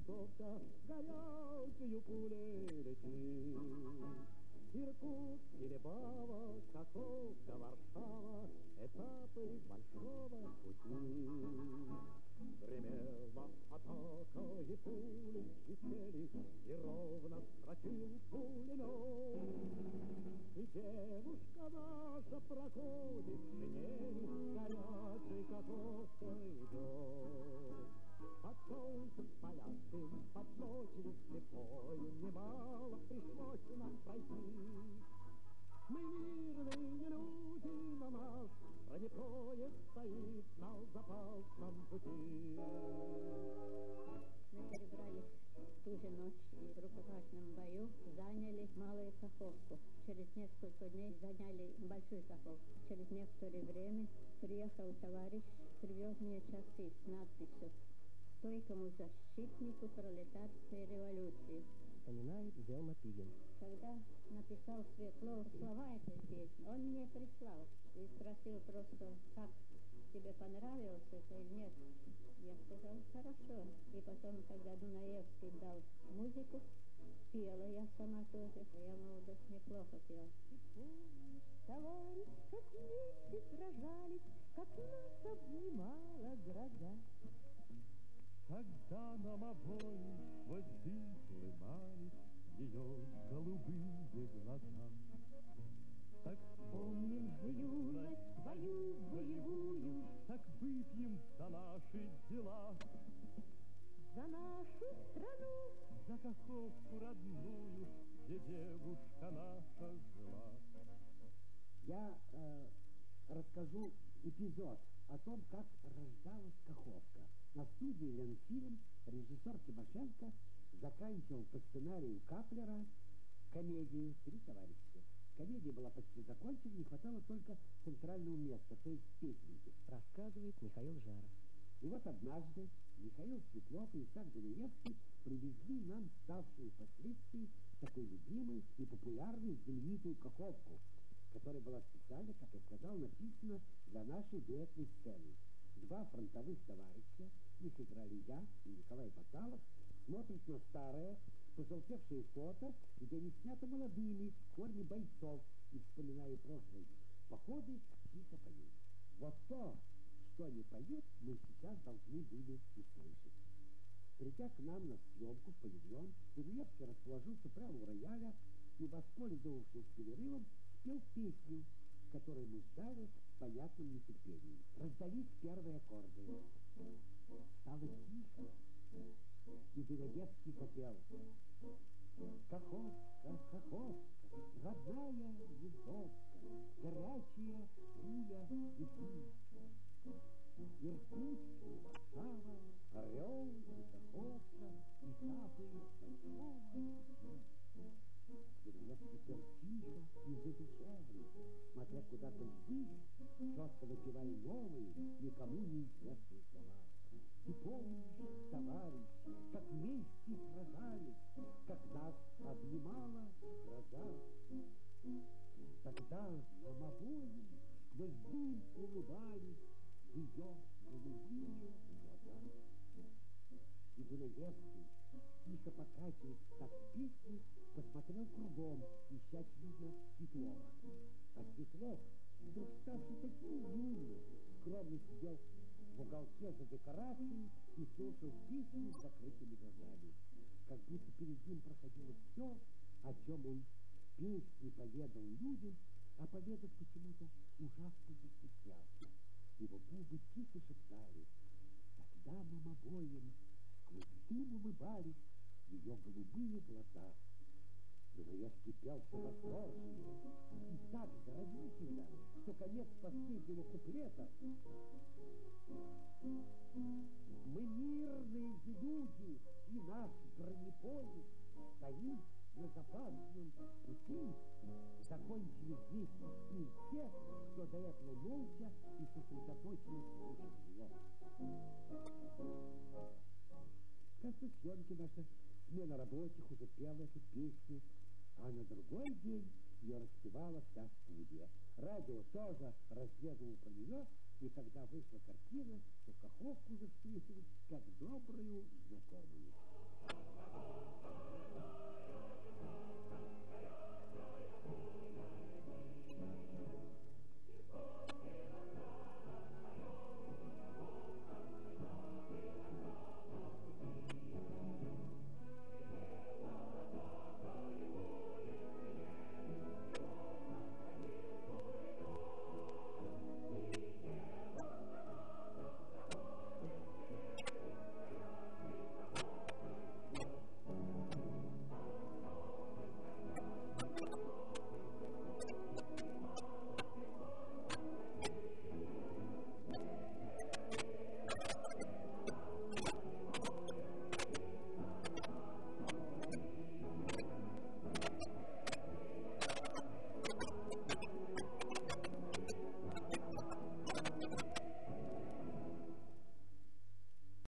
Каховка горячую пулей летит. Иркутск, Елебава, Каховка, Варшава, этапы большого пути. Гремела атака, и пули свистели, и ровно строчил пулемет. И девушка наша проходит, шинель горячей Каховкой идет. Под солнцем палящим, под ночью слепою, немало пришлось нам пройти. Мы мирные люди, но наш бронепоезд стоит на запасном пути. Мы перебрались в ту же ночь и в рукопашном бою заняли Малую Каховку. Через несколько дней заняли Большую Каховку. Через некоторое время приехал товарищ, привез мне часы с надписью «Стойкому защитнику пролетарской революции». Вспоминает Зелма Пигин. Когда написал Светлов слова этой песни, он мне прислал и спросил просто, как тебе понравилось это или нет. Я сказал, хорошо. И потом, когда Дунаевский дал музыку, пела я сама тоже. Я в молодости неплохо пела. Товарищ, как вместе сражались, как нас обнимала гроза. Когда нам обоим воды плывали ее голубые глаза. Так Помним же юность свою боевую, так выпьем за наши дела, за нашу страну, за Каховку родную, где девушка наша жила. Я расскажу эпизод о том, как рождалась Каховка. На студии Ленфильм режиссер Тимошенко заканчивал по сценарию Каплера комедию «Три товарища». Комедия была почти закончена, не хватало только центрального места, то есть песенки. Рассказывает Михаил Жаров. И вот однажды Михаил Светлов и Исаак Дунаевский привезли нам ставшую впоследствии такой любимой и популярной знаменитую Каховку, которая была специально, как я сказал, написана для нашей дуэтной сцены. Два фронтовых товарища, их играли я и Николай Баталов, смотрят на старое, пожелтевшее фото, где они сняты молодыми, в форме бойцов, и, вспоминая прошлые походы, тихо поют. Вот то, что они поют, мы сейчас должны были услышать. Придя к нам на съемку в павильон, Дунаевский расположился прямо у рояля и, воспользовавшись перерывом, спел песню, которую мы ждали в понятном нетерпении. Раздались первые аккорды. Стало тихо, и Дунаевский запел: Каховка, Каховка, родная винтовка, горячая пуля весны. Иркутск, Варшава, Орел и Каховка, этапы большого пути. Дунаевский пел тихо и задушевно, смотря куда-то ввысь, четко выпивая новые, никому неизвестные слова. И помнишь, товарищ, как вместе сражались, как нас обнимала гроза. Тогда нам обоим сквозь дым улыбались ее голубые глаза. И Дунаевский, тихо покачиваясь так песни, посмотрел кругом, ища, видно, Светлова. А Светлов, вдруг ставший таким юным, скромно сидел в уголке за декорацией и слушал песни с закрытыми глазами, как будто перед ним проходило все, о чем он песни поведал людям, а поведать почему-то ужасно застеснялся. Его губы тихо шептали: тогда нам обоим сквозь дым улыбались ее голубые глаза. Дунаевский пел все восторженно и так заразительно, что конец последнего куплета: мы мирные люди, и наш бронепоезд стоит на запасном пути. Закончили здесь и те, кто до этого молча и сосредоточенно слушал его. В конце съемки наша смена рабочих уже пела эту песню, а на другой день ее распевала вся студия. Радио тоже разведывало про нее, И тогда вышла картина, что Каховку уже встретили как добрую знакомую.